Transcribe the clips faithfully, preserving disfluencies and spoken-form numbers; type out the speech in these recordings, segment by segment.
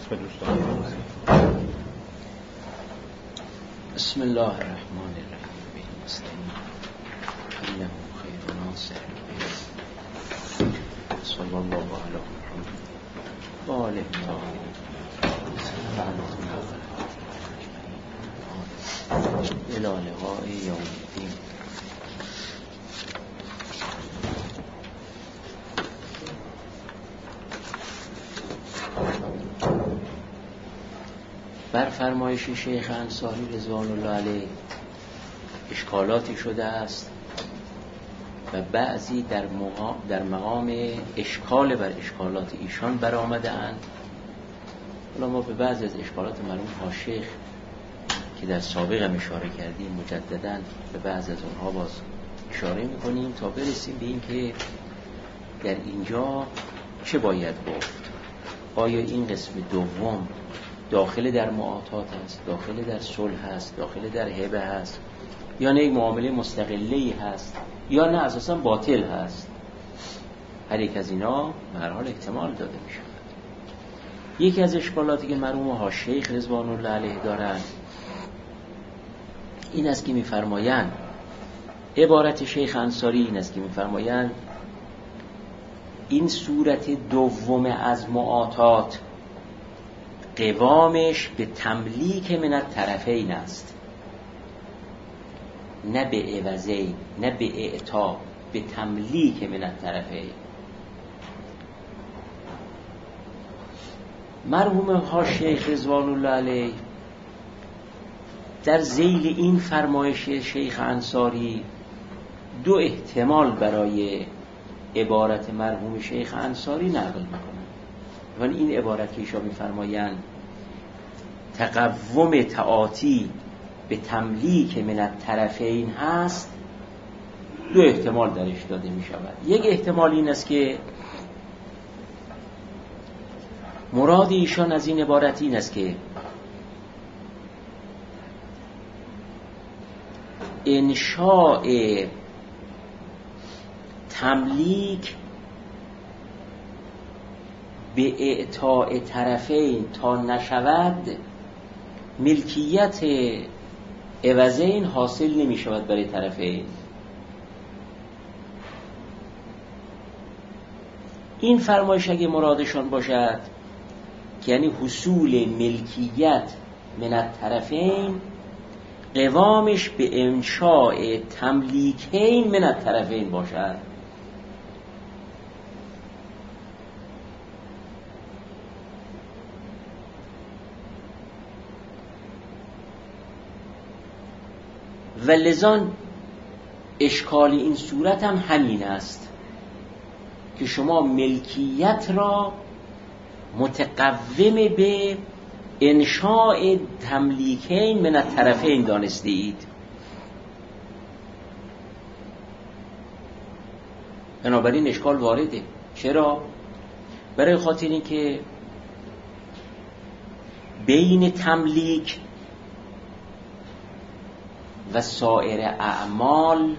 عشق دوستان. بسم الله الرحمن الرحیم. مستعین انه خیر ناصر صلی الله علی محمد و آله الطاهرین الی لقاء یوم الدین. بر فرمایش شیخ انصاری رضوان الله علیه اشکالاتی شده است و بعضی در مقام, در مقام اشکال بر اشکالات ایشان برآمده اند. حالا ما به بعضی از اشکالات مرحوم ها شیخ که در سابق هم اشاره کردیم مجدداً به بعضی از اونها باز اشاره میکنیم تا برسیم به این که در اینجا چه باید گفت. آیا این قسم دوم داخل در معاطات هست، داخل در صلح هست، داخل در هبه هست، یا نه یک معامله مستقلی هست، یا نه اساسا باطل هست؟ هر یک از اینا به هر حال احتمال داده می شود. یکی از اشکالاتی که مرحوم ها شیخ رضوان الله علیه دارند این است که می فرمایند، عبارت شیخ انصاری این است که می فرمایند این صورت دوم از معاطات قوامش به تملیک من الطرفین است، نه به عوضین، نه به اعطا، به تملیک من الطرفین. مرحوم ها شیخ رضوان الله علیه در ذیل این فرمایش شیخ انصاری دو احتمال برای عبارت مرحوم شیخ انصاری نقل میکنند. ولی این عبارت که ایشان میفرمایند تقوم تعاطی به تملیک من الطرفین هست، دو احتمال درش داده می شود. یک احتمال این است که مراد ایشان از این عبارت این است که انشاء تملیک به اعطاء طرفین تا نشود ملکیت عوضین حاصل نمی شود برای طرفین. این فرمایش اگه مرادشان باشد که یعنی حصول ملکیت من الطرفین قوامش به انشاء تملیکین من الطرفین باشد، و لذان اشکال این صورت هم همین است که شما ملکیت را متقوم به انشاء تملیکین من الطرفین دانسته اید. بنابراین اشکال وارده. چرا؟ برای خاطر این که بین تملیک و سایر اعمال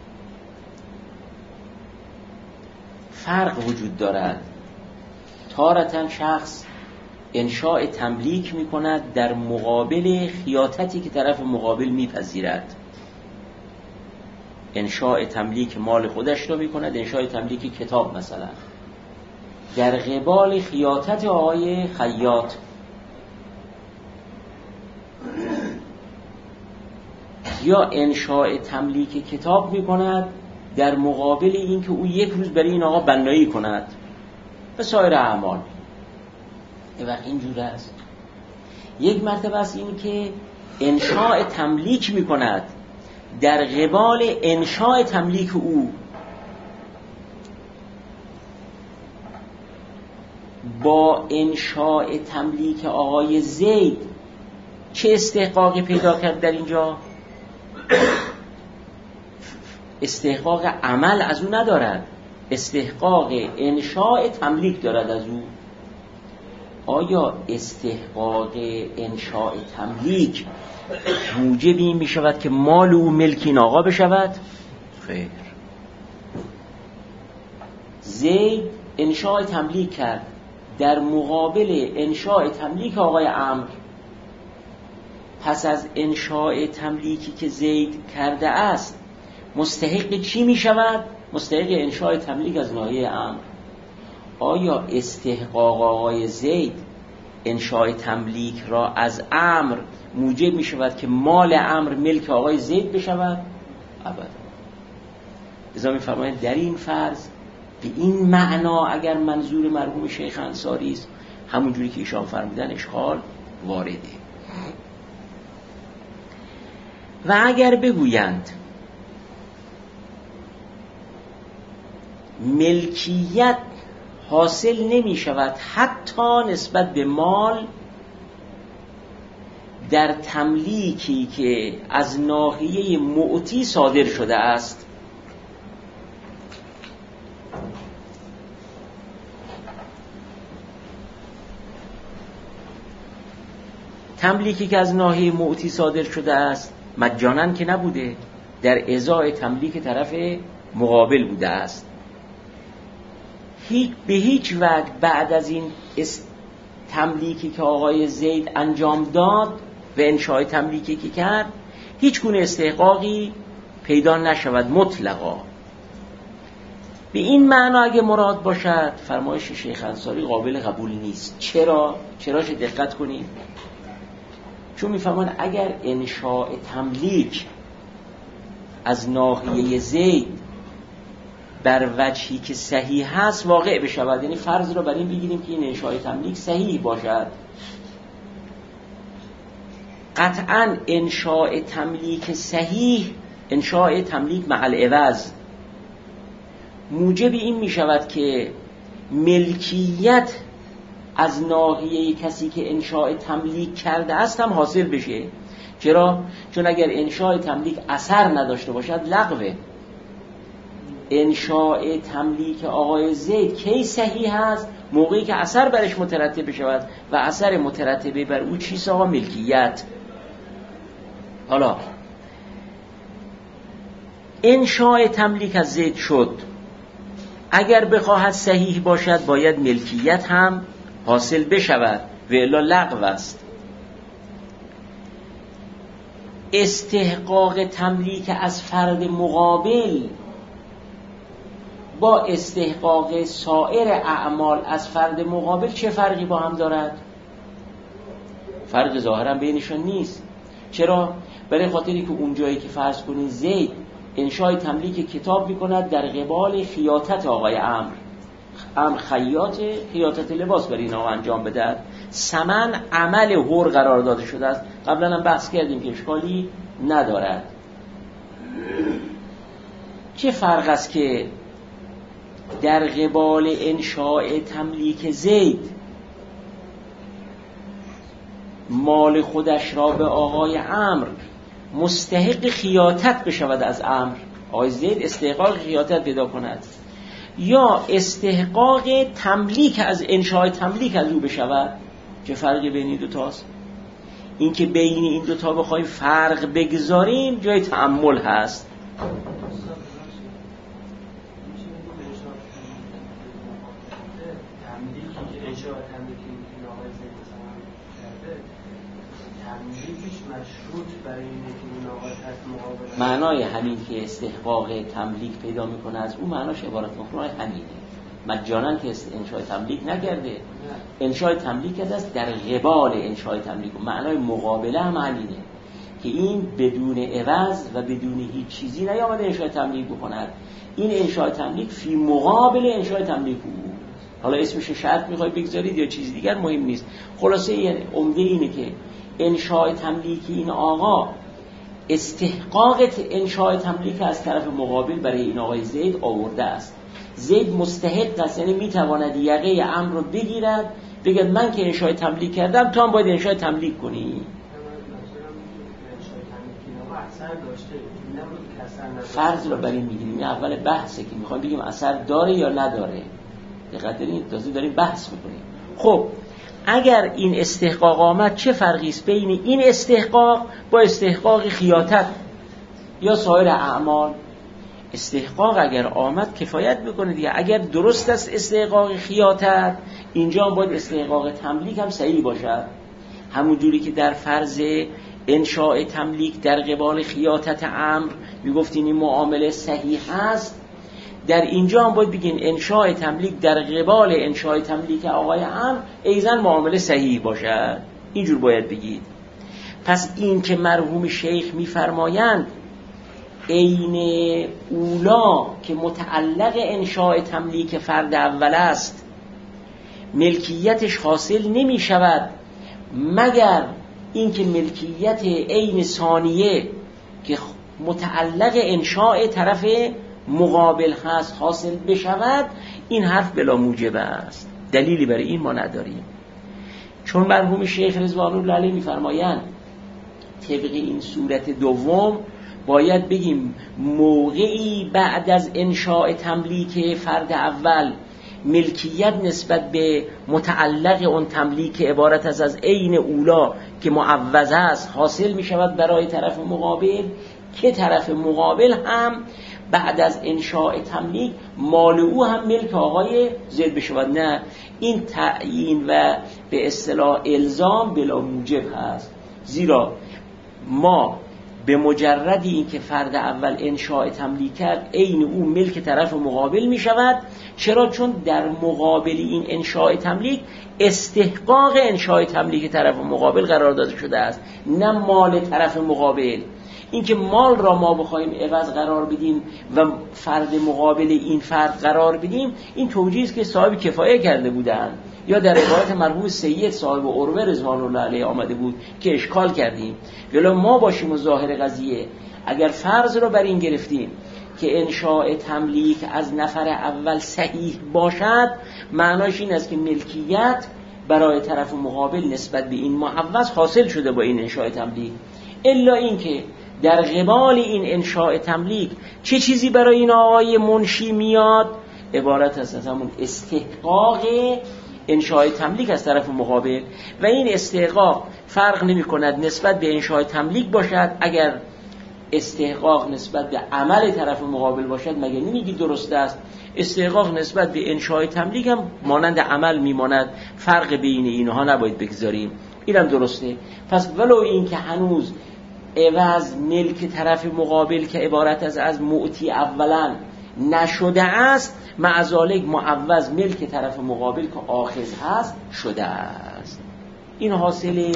فرق وجود دارد. تارةً شخص انشاء تملیک می کند در مقابل خیاطتی که طرف مقابل می پذیرد. انشاء تملیک مال خودش رو می کند، انشاء تملیک کتاب مثلا در قبال خیاطت آقای خیاط. یا انشاء تملیک کتاب می کند در مقابل این که او یک روز برای این آقا بنایی کند و سایر اعمال. یه وقت اینجور است. یک مرتبه است این که انشاء تملیک می کند در قبال انشاء تملیک او با انشاء تملیک آقای زید چه استحقاقی پیدا کرد در اینجا؟ استحقاق عمل از او ندارد، استحقاق انشاء تملیک دارد از او. آیا استحقاق انشاء تملیک موجب این می شود که مال او ملک این آقا بشود؟ خیر. زید انشاء تملیک کرد در مقابل انشاء تملیک آقای عمرو، پس از انشاء تملیکی که زید کرده است مستحق چی می شود؟ مستحق انشاء تملیک از ناحیه عمرو. آیا استحقاق آقای زید انشاء تملیک را از عمرو موجب می شود که مال عمرو ملک آقای زید بشود؟ ابدا. لذا می فرمایند در این فرض به این معنا اگر منظور مرحوم شیخ انصاری است، همون جوری که ایشان فرمودن اشکال وارده. و اگر بگویند ملکیت حاصل نمی شود حتی نسبت به مال در تملیکی که از ناحیه معطی صادر شده است، تملیکی که از ناحیه معطی صادر شده است مجانن که نبوده، در ازای تملیک طرف مقابل بوده است. هیچ به هیچ وجه بعد از این تملیکی که آقای زید انجام داد و انشاء تملیکی که کرد هیچ گونه استحقاقی پیدا نشود مطلقا. به این معنا اگه مراد باشد فرمایش شیخ انصاری قابل قبول نیست. چرا؟ چراش دقت کنید. چون میفهمان اگر انشاء تملیک از ناحیه زید بر وجهی که صحیح هست واقع بشود، یعنی فرض را بر این بگیریم که این انشاء تملیک صحیح باشد، قطعا انشاء تملیک صحیح، انشاء تملیک مع العوض، موجب این می شود که ملکیت از ناحیه کسی که انشاء تملیک کرده است هم حاصل بشه. چرا؟ چون اگر انشاء تملیک اثر نداشته باشد لغوه. انشاء تملیک آقای زید کی صحیح هست؟ موقعی که اثر برش مترتب بشود و اثر مترتبه بر او چیست؟ آقا ملکیت. حالا انشاء تملیک از زید شد، اگر بخواهد صحیح باشد باید ملکیت هم حاصل بشود و الا لغو است. استحقاق تملیک از فرد مقابل با استحقاق سایر اعمال از فرد مقابل چه فرقی با هم دارد؟ فرق ظاهرا بینشان نیست. چرا؟ برای خاطری که اون جایی که فرض کنید زید انشاء تملیک کتاب میکند در قبال خیاطت آقای عمرو، عمرو خیاط، خیاطت لباس برای اینا انجام بده، ثمن عمل حر قرار داده شده است. قبلا هم بحث کردیم که اشکالی ندارد. چه فرق است که در قبال انشاء تملیک زید مال خودش را به آقای عمرو مستحق خیاطت بشود از عمرو، آقای زید استحقاق خیاطت پیدا کند، یا استحقاق تملیک از انشاء تملیک از او بشود؟ چه فرقی بین این دو تاست؟ این که بین این دو تا بخوایم فرق بگذاریم جای تأمل هست. معنای همین که استحقاق تملیک پیدا میکنه از اون معناش عبارت مفهوم همینه. مجانن که انشاء تملیک نکرده، انشاء تملیک کرده است در قبال انشاء تملیک. معنای مقابله هم همینه که این بدون عوض و بدون هیچ چیزی نیامده انشاء تملیک بکند، این انشاء تملیک فی مقابل انشاء تملیک بود. حالا اسمش شرط میخوای بگذارید یا چیز دیگر مهم نیست. خلاصه یعنی عمده اینه که انشاء تملیک این آقا استحقاق انشاء تملیک از طرف مقابل برای این آقای زید آورده است. زید مستحق است، یعنی میتواند یقه عمرو رو بگیرد بگید من که انشاء تملیک کردم تو هم باید انشاء تملیک کنی. فرض رو برای میگیریم. این اول بحثه که میخوایم بگیم اثر داره یا نداره. دقت دارین تازه داریم بحث میکنیم. خب اگر این استحقاق آمد چه فرقی است بین این استحقاق با استحقاق خیاطت یا سایر اعمال؟ استحقاق اگر آمد کفایت بکنه دیگه. اگر درست است استحقاق خیاطت، اینجا هم باید استحقاق تملیک هم صحیح باشد. همون جوری که در فرض انشاء تملیک در قبال خیاطت امر میگفتین این معامله صحیح هست، در اینجا هم باید بگین انشاء تملیک در قبال انشاء تملیک آقای امر ایزن معامله صحیح باشد. اینجور باید بگید. پس این که مرحوم شیخ میفرمایند عین اولا که متعلق انشاء تملیک فرد اول است ملکیتش حاصل نمی شود مگر اینکه ملکیت عین ثانیه که متعلق انشاء طرف مقابل هست حاصل بشود. این حرف بلا موجب است، دلیلی برای این ما نداریم. چون مرحوم شیخ رضوان الله علیه میفرمایند طبق این صورت دوم باید بگیم موقعی بعد از انشاء تملیک فرد اول ملکیت نسبت به متعلق اون تملیک عبارت از از عین اولا که معوض است حاصل می شود برای طرف مقابل، که طرف مقابل هم بعد از انشاء تملیک مال او هم ملک آقای زید بشود. نه، این تعیین و به اصطلاح الزام بلا موجب هست، زیرا ما به مجردی این که فرد اول انشاء تملیک کرد عین او ملک طرف مقابل می شود. چرا؟ چون در مقابل این انشاء تملیک استحقاق انشاء تملیک طرف مقابل قرار داده شده است، نه مال طرف مقابل. این که مال را ما بخوایم عوض قرار بدیم و فرد مقابل این فرد قرار بدیم، این توجیه است که صاحب کفایه کرده بودند، یا در عبارت مرحوم سید صاحب عروه رضوان الله علیه آمده بود که اشکال کردیم. ولی ما باشیم و ظاهر قضیه اگر فرض را بر این گرفتیم که انشاء تملیک از نفر اول صحیح باشد، معناش این است که ملکیت برای طرف مقابل نسبت به این معوض حاصل شده با این انشاء تملیک. الا این که در قبال این انشاء تملیک چه چیزی برای این آقای منشی میاد؟ عبارت است از همون استحقاق انشاء تملیک از طرف مقابل، و این استحقاق فرق نمی کند نسبت به انشاء تملیک باشد. اگر استحقاق نسبت به عمل طرف مقابل باشد مگه نمیگی درست است؟ استحقاق نسبت به انشاء تملیک هم مانند عمل میماند، فرق بین اینها نباید بگذاریم. اینم درسته. پس ولو این که هنوز عوض ملک طرف مقابل که عبارت از از معطی اولا نشده است، معذالک معوض ملک طرف مقابل که آخذ هست شده است. این حاصل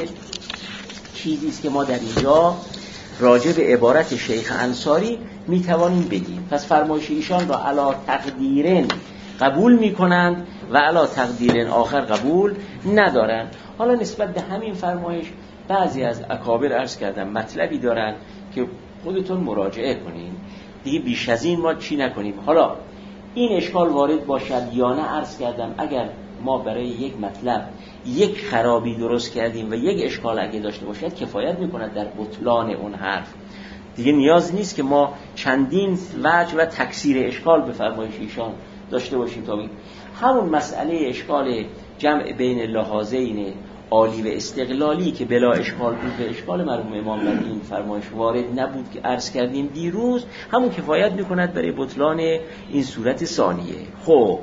چیزی است که ما در اینجا راجع به عبارت شیخ انصاری میتوانیم بگیم. پس فرمایش ایشان را علا تقدیرن قبول میکنند و علا تقدیرن آخر قبول ندارند. حالا نسبت به همین فرمایش بعضی از اکابر عرض کردم مطلبی دارن که خودتون مراجعه کنین دیگه، بیش از این ما چی نکنیم. حالا این اشکال وارد باشد یا نه عرض کردم اگر ما برای یک مطلب یک خرابی درست کردیم و یک اشکال اگه داشته باشد کفایت میکند در بطلان اون حرف. دیگه نیاز نیست که ما چندین وجه و تکثیر اشکال به فرمایش ایشان داشته باشیم تا بگیم. همون مسئله اشکال جمع بین لحاظین عالی و استقلالی که بلا اشکال بود به اشکال مرحوم امام در این فرمایش وارد نبود که عرض کردیم دیروز، همون کفایت میکند برای بطلان این صورت ثانیه. خب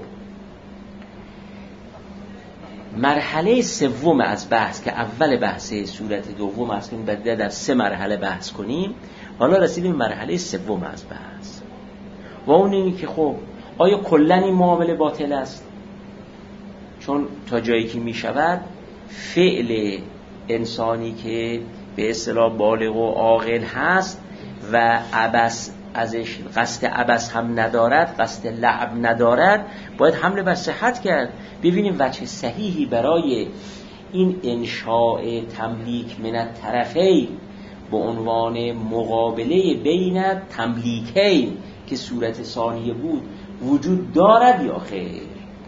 مرحله سوم از بحث که اول بحث صورت دوم است که بعد در سه مرحله بحث کنیم، حالا رسیدیم مرحله سوم از بحث و اون اینی که خب آیا کلاً این معامله باطل است؟ چون تا جایی که می شود فعل انسانی که به اصطلاح بالغ و عاقل هست و عبث ازش قصد عبث هم ندارد، قصد لعب ندارد، باید حمله بر صحت کرد. ببینیم وجه صحیحی برای این انشاء تملیک من الطرفین به عنوان مقابله بین تملیکین که صورت ثانیه بود وجود دارد یا خیر؟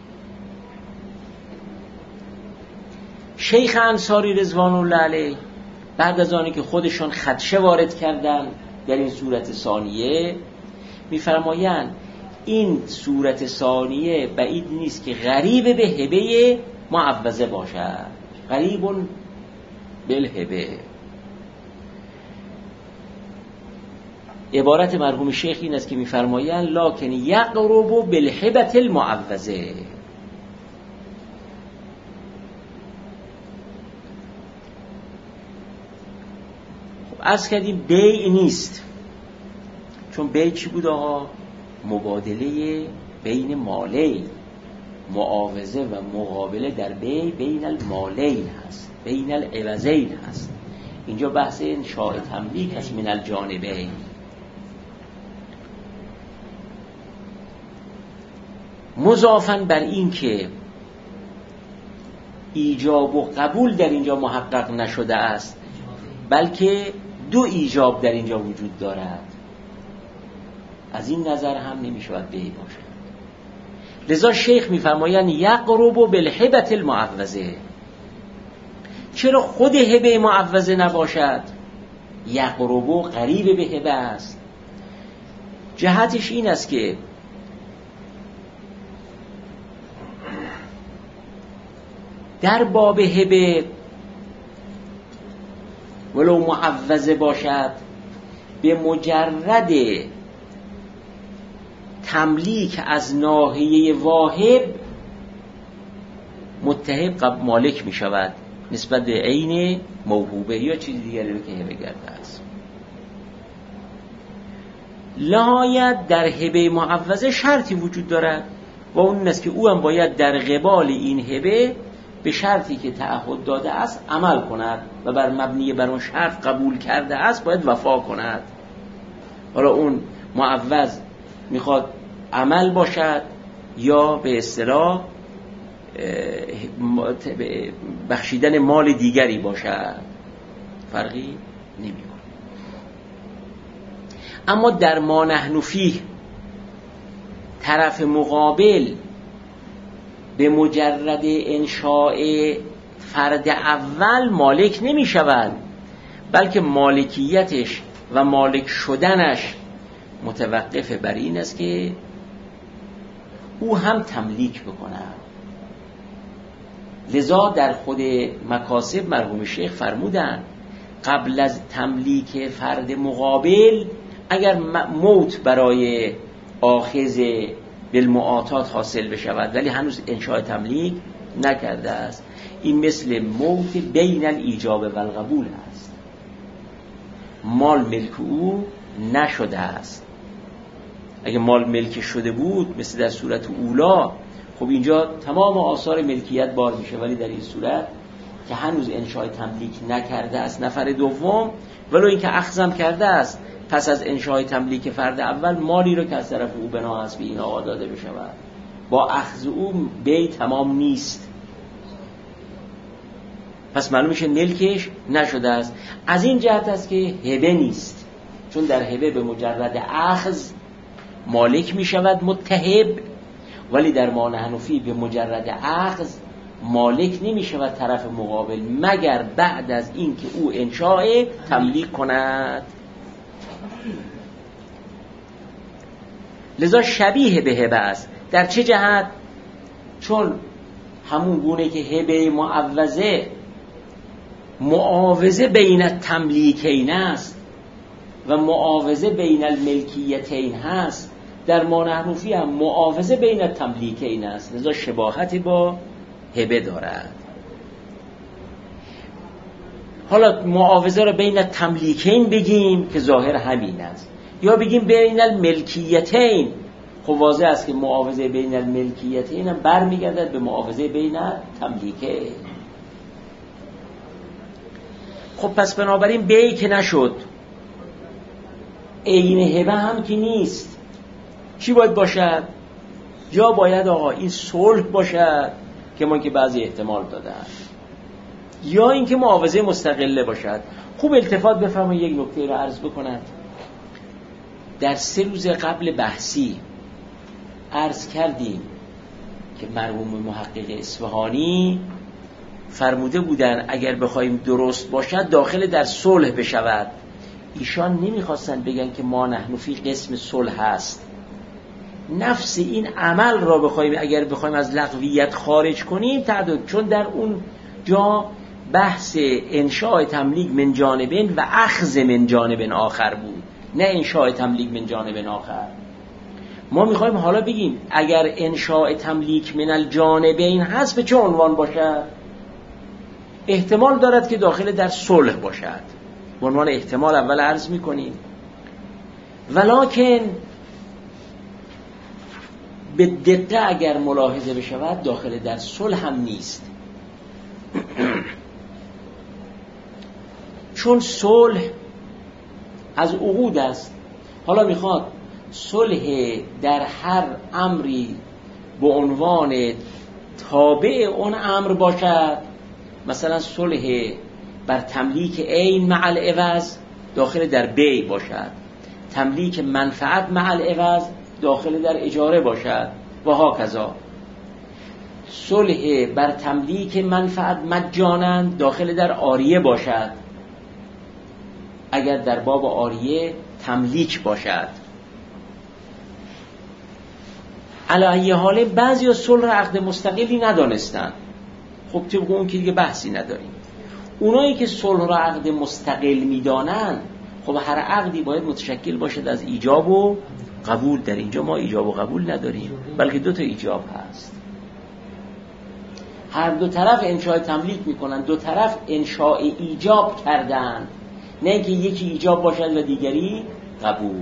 شیخ انصاری رضوان الله علیه بعد از آنی که خودشان خدشه وارد کردن در این صورت ثانیه میفرمایند این صورت ثانیه بعید نیست که غریب به هبه معوضه باشد، غریب بالهبه. عبارت مرحوم شیخ این است که می‌فرمایند لکن یقرب بالهبة المعوضه. خب عرض کردیم بیع نیست، چون بیع چی بود آقا؟ مبادله بین مالین، معاوضه و مقابله در بیع بین المالین هست، بین العوضین هست. اینجا بحث انشاء تملیک هست من الجانبین. مضافاً بر این که ایجاب و قبول در اینجا محقق نشده است، بلکه دو ایجاب در اینجا وجود دارد، از این نظر هم نمیشود بیع باشد. لذا شیخ میفرمایند یقرب بالهبة المعوضه. چرا خود هبه معوضه نباشد؟ یقرب قریب به هبه است. جهتش این است که در باب هبه ولو معوضه باشد، به مجرد تملیک از ناحیه واهب متهب مالک می شود نسبت به عین موهوبه یا چیز دیگری رو که هبه کرده است. لهایت در هبه معوضه شرطی وجود دارد و اون است که او هم باید در قبال این هبه به شرطی که تعهد داده است عمل کند و بر مبنی بر اون شرط قبول کرده است باید وفا کند. حالا اون معوض میخواد عمل باشد یا به اصطلاح بخشیدن مال دیگری باشد، فرقی نمی‌کنه. اما در ما نحن فیه طرف مقابل به مجرد انشاء فرد اول مالک نمی شود، بلکه مالکیتش و مالک شدنش متوقف بر این است که او هم تملیک بکنه. لذا در خود مکاسب مرحوم شیخ فرمودن قبل از تملیک فرد مقابل اگر موت برای آخذ بالمعاطات حاصل بشود ولی هنوز انشاء تملیک نکرده است، این مثل موت بین الایجاب و القبول است. مال ملک او نشده است. اگه مال ملک شده بود مثل در صورت اولا، خب اینجا تمام آثار ملکیت بار میشه، ولی در این صورت که هنوز انشاء تملیک نکرده است نفر دوم، ولو اینکه اخذم کرده است پس از انشاء تملیک فرد اول مالی رو که از طرف او بنا است به این آقا داده بشود، با اخذ او بیع تمام نیست، پس معلوم میشه ملکش نشده است. از این جهت است که هبه نیست، چون در هبه به مجرد اخذ مالک میشود متهب، ولی در ما نحن فیه به مجرد اخذ مالک نمیشود طرف مقابل مگر بعد از این که او انشاء تملیک کند. لذا شبیه به هبه است. در چه جهت؟ چون همون گونه که هبه معوضه معاوضه بین التملیکین است و معاوضه بین الملکیتین هست، در ما نحن فیه هم معاوضه بین التملیکین است، لذا شباهتی با هبه دارد. حالا معاوضه را بین التملیکین بگیم که ظاهر همین است، یا بگیم بین الملکیتین، خب واضح است که معاوضه بین الملکیتین هم برمیگردد به معاوضه بین التملیکین. خب پس بنابراین بیع که نشد، عین هبه هم که نیست، چی باید باشد؟ یا باید آقا این صلح باشد که ما که بعضی احتمال دادن، یا اینکه معاوضه مستقله باشد. خوب التفات بفرمایید یک نکته رو عرض بکنند. در سه روز قبل بحثی عرض کردیم که مرحوم محقق اصفهانی فرموده بودن اگر بخوایم درست باشد داخل در صلح بشود. ایشان نمیخواستن بگن که ما نحن فی قسم صلح هست، نفس این عمل را بخوایم اگر بخوایم از لغویت خارج کنیم تعدد، چون در اون جا بحث انشاء تملیک من جانبین و اخذ من جانبین آخر بود، نه انشاء تملیک من جانب آخر. ما میخوایم حالا بگیم اگر انشاء تملیک من الجانبین هست به چه عنوان باشد؟ احتمال دارد که داخل در صلح باشد، به عنوان احتمال اول عرض میکنیم. ولکن به دقت اگر ملاحظه بشود داخل در صلح هم نیست. چون صلح از عقود است. حالا میخواد صلح در هر امری به عنوان تابع اون امر باشد، مثلا صلح بر تملیک عین مع العوض داخل در بیع باشد، تملیک منفعت مع العوض داخل در اجاره باشد و هاکذا. صلح بر تملیک منفعت مجانا داخل در عاریه باشد اگر در باب عاریه تملیک باشد. علی ای حال بعضی از صلح عقد مستقلی ندانستن. خب طبق اون که دیگه بحثی نداریم. اونایی که صلح را عقد مستقل میدانن، خب هر عقدی باید متشکل باشد از ایجاب و قبول. در اینجا ما ایجاب و قبول نداریم، بلکه دو تا ایجاب هست. هر دو طرف انشاء تملیک میکنن، دو طرف انشاء ایجاب کردن، نه اینکه یکی ایجاب باشد و دیگری قبول.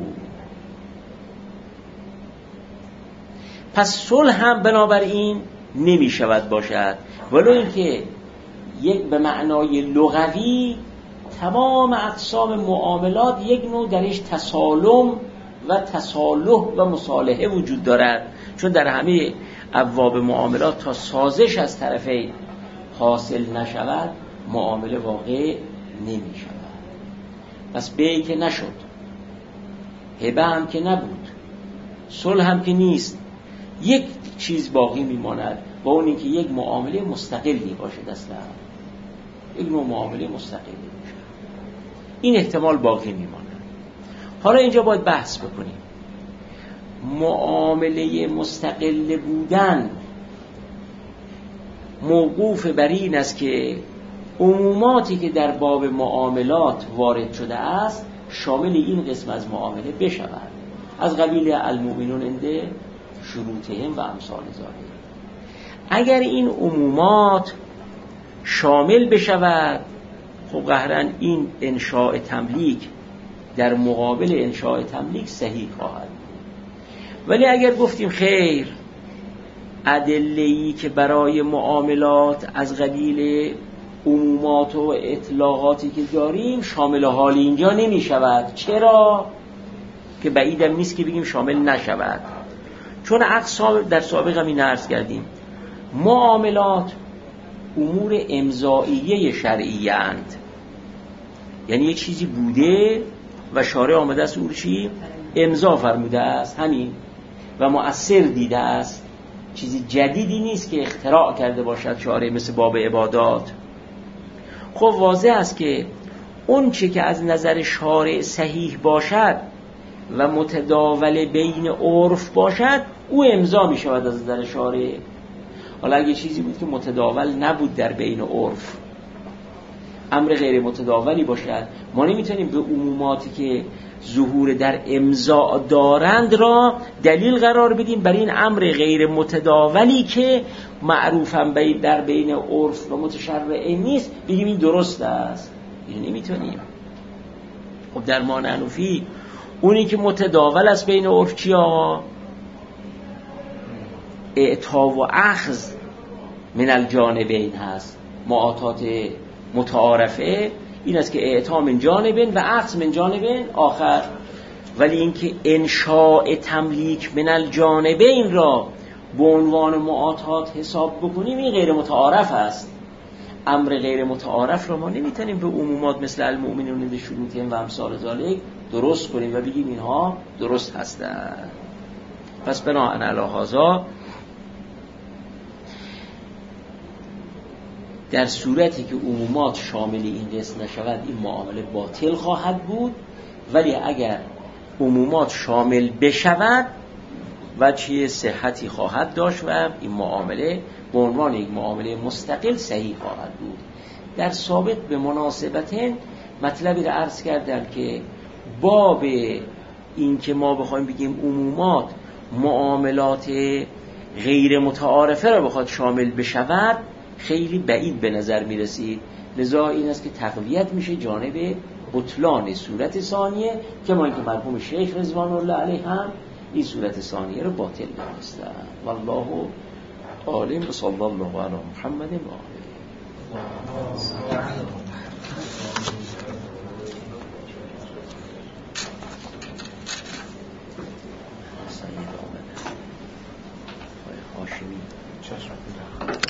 پس صلح هم بنابراین نمی شود باشد، ولو اینکه یک به معنای لغوی تمام اقسام معاملات یک نوع درش تسالم و تصالح و مصالحه وجود دارد، چون در همه ابواب معاملات تا سازش از طرفین حاصل نشود معامله واقع نمی شود. پس بیع که نشد، هبه هم که نبود، صلح هم که نیست، یک چیز باقی میماند با اون اینکه یک معامله مستقلی باشد، اصلا یک نوع معامله مستقلی باشد. این احتمال باقی میماند. حالا اینجا باید بحث بکنیم معامله مستقل بودن موقوف بر این است که عموماتی که در باب معاملات وارد شده است شامل این قسم از معامله بشود، از قبیل المؤمنون عند شروطهم و امثال ذالک. اگر این عمومات شامل بشود، خب قهرن این انشاء تملیک در مقابل انشاء تملیک صحیح خواهد. ولی اگر گفتیم خیر، ادله‌ای که برای معاملات از قبیل عمومات و اطلاقاتی که داریم شامل حال اینجا نمی شود. چرا؟ که بعیدم نیست که بگیم شامل نشود، چون اقسام در سابق هم این عرض کردیم معاملات امور امضائیه شرعیه اند، یعنی یک چیزی بوده و شارع آمده است او چی؟ امضا فرموده است، همین، و مؤثر دیده است، چیزی جدیدی نیست که اختراع کرده باشد شارع، مثل باب عبادات. خب واضح است که اون چی که از نظر شارع صحیح باشد و متداول بین عرف باشد او امضا می شود از نظر شارع. حالا اگه چیزی بود که متداول نبود در بین عرف، امر غیر متداولی باشد، ما نمیتونیم به عموماتی که ظهور در امضا دارند را دلیل قرار بدیم بر این امر غیر متداولی که معروفم در بین عرف و متشرع نیست بگیم این درست است. این نمیتونیم. خب در ما نحنفی اونی که متداول است بین عرف چی آقا؟ اعطا و اخذ من الجانبین هست. معاطات متعارفه این است که اعطا من جانبین و اخذ من جانبین آخر. ولی اینکه انشاء تملیک من الجانبین را به عنوان معاطات حساب بکنیم این غیر متعارف است. امر غیر متعارف را ما نمیتونیم به عمومات مثل المؤمنون عند شروطهم و امثال ذالک درست کنیم و بگیم اینها درست هستند. پس بناهن علی هذا در صورتی که عمومات شامل این قسم نشود این معامله باطل خواهد بود، ولی اگر عمومات شامل بشود وجه صحتی خواهد داشت و این معامله به عنوان یک معامله مستقل صحیح خواهد بود. در سابق به مناسبت مطلبی را عرض کردم که باب این که ما بخوایم بگیم عمومات معاملات غیر متعارفه را بخواد شامل بشود خیلی بعید به نظر می رسید. لذا این است که تقویت میشه جانب بطلان صورت ثانیه، که ما اینکه مرحوم شیخ رضوان الله علیه هم این صورت ثانیه رو باطل دانستن. والله عالم. صلی الله علی محمد و آله.